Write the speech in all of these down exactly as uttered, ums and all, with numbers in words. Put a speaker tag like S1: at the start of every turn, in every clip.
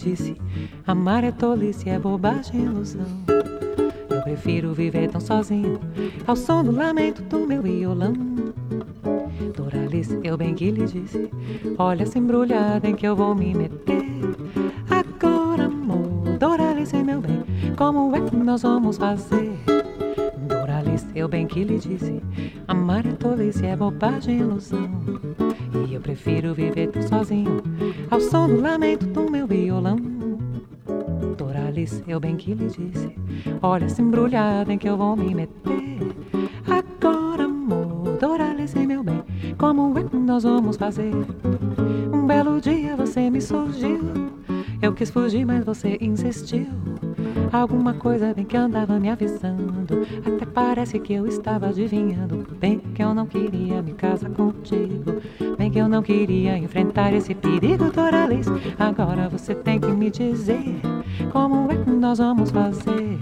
S1: disse: amar é tolice, é bobagem, ilusão. Eu prefiro viver tão sozinho, ao som do lamento do meu violão. Doralice, eu bem que lhe disse: olha essa embrulhada em que eu vou me meter. Agora, amor, Doralice, meu bem, como é que nós vamos fazer? Doralice, eu bem que lhe disse: amar é tolice, é bobagem, ilusão. E eu prefiro viver tão sozinho, ao som do lamento do meu violão. Doralice, eu bem que lhe disse: olha essa embrulhada em que eu vou me meter. Agora, amor, Doralice, meu bem, como é que nós vamos fazer? Um belo dia você me surgiu, eu quis fugir, mas você insistiu. Alguma coisa bem que andava me avisando, até parece que eu estava adivinhando. Bem que eu não queria me casar contigo, bem que eu não queria enfrentar esse perigo, Doralice. Agora você tem que me dizer como é que nós vamos fazer.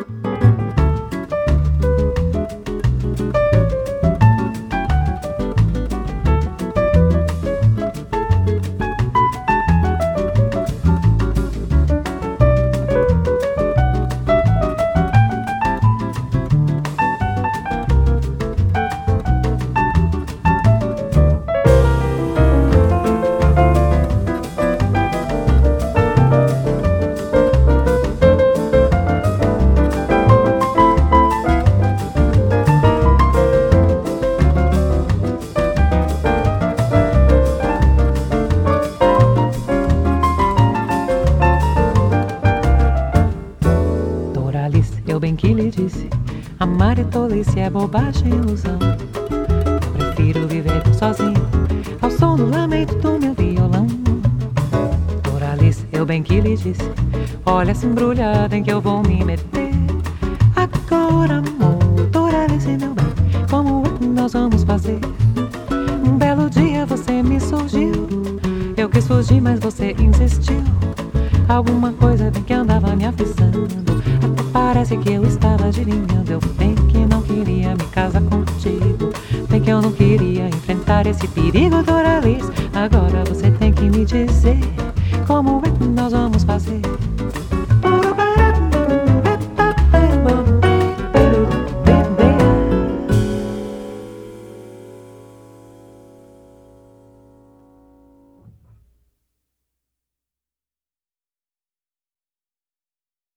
S1: Eu bem que lhe disse: amar é tolice, é bobagem, ilusão. Eu prefiro viver sozinho, ao som do lamento do meu violão. Doralice, eu bem que lhe disse: olha essa embrulhada em que eu vou me meter. Agora, amor, Doralice, meu bem, como é que nós vamos fazer? Um belo dia você me surgiu, eu quis fugir, mas você insistiu. Alguma coisa bem que andava me avisando, até parece que eu estava adivinhando. Eu bem que não queria me casar contigo, bem que eu não queria enfrentar esse perigo, Doralice. Agora você tem que me dizer como é que nós vamos fazer.